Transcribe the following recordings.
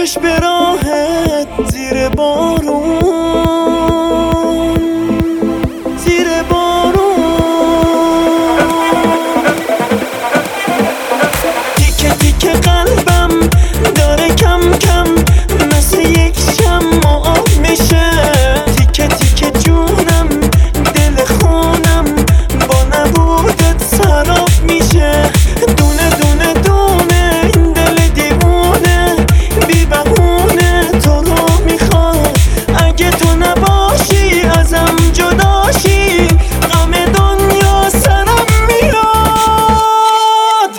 خوش به راحت زیر بارون، زیر بارون. تیکه تیکه قلبم داره کم کم مثل یک شمع آب میشه. تیکه تیکه جونم دل خونم با نبودت سراب میشه. دونه دونه دونه این دل دیوونه بی بهونه تو رو میخواد. اگه تو نباشی ازم جداشی غم دنیا سرم میاد.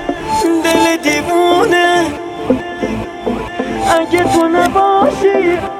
اگه تو نباشی